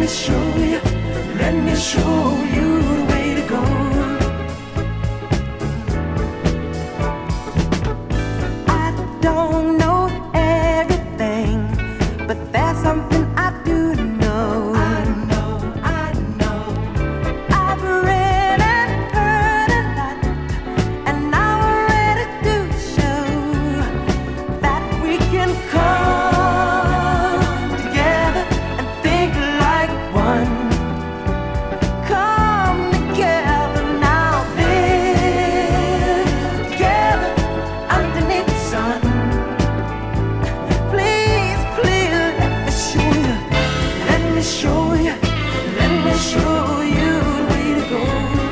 me show you, let me show you the way to go. I don't know everything, but there's something I do know. I know. I've read and heard a lot, and now I'm ready to show that we can come together and think like one. Come together now, live together underneath the sun. Please, please, let me show you, let me show you the way to go.